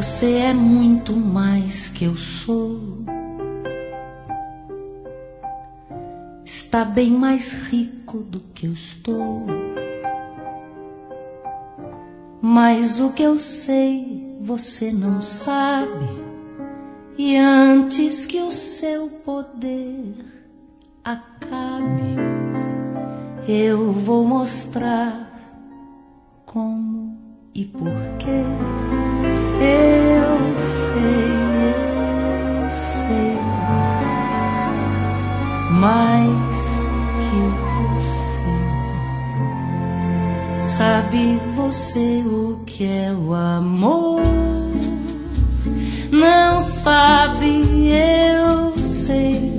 Você é muito mais que eu sou. Está bem mais rico do que eu estou. Mas o que eu sei você não sabe. E antes que o seu poder acabe, eu vou mostrar como e porquê. Eu sei mais que você. Sabe você o que é o amor? Não sabe, eu sei.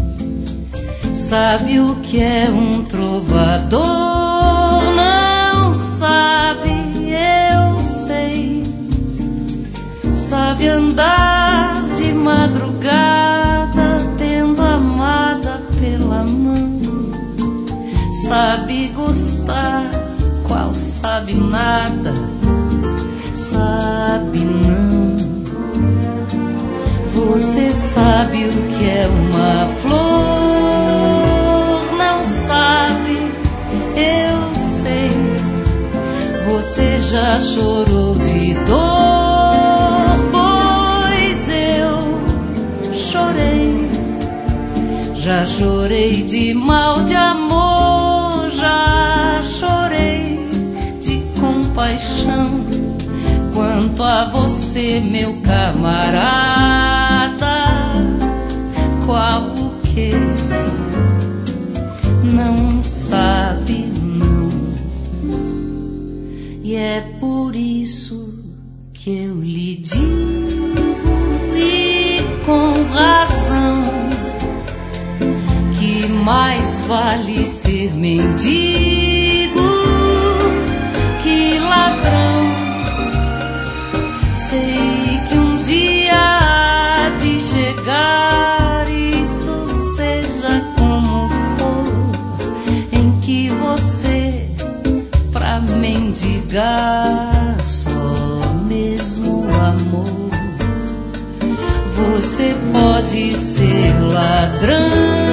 Sabe o que é um trovador? Não sabe, eu sei. Sabe andar de madrugada, tendo amada pela mão. Sabe gostar, qual sabe nada, sabe não. Você sabe o que é uma flor? Não sabe, eu sei. Você já chorou de dor, pois eu chorei. Já chorei de mal de amor, já chorei de compaixão. Quanto a você, meu camarada, qual o que? Não sabe não. E é por isso que eu lhe digo, e com razão, que mais vale ser mendigo que ladrão. Sei que um dia há de chegar, isto seja como for, em que você, pra mendigar só mesmo amor, você pode ser ladrão.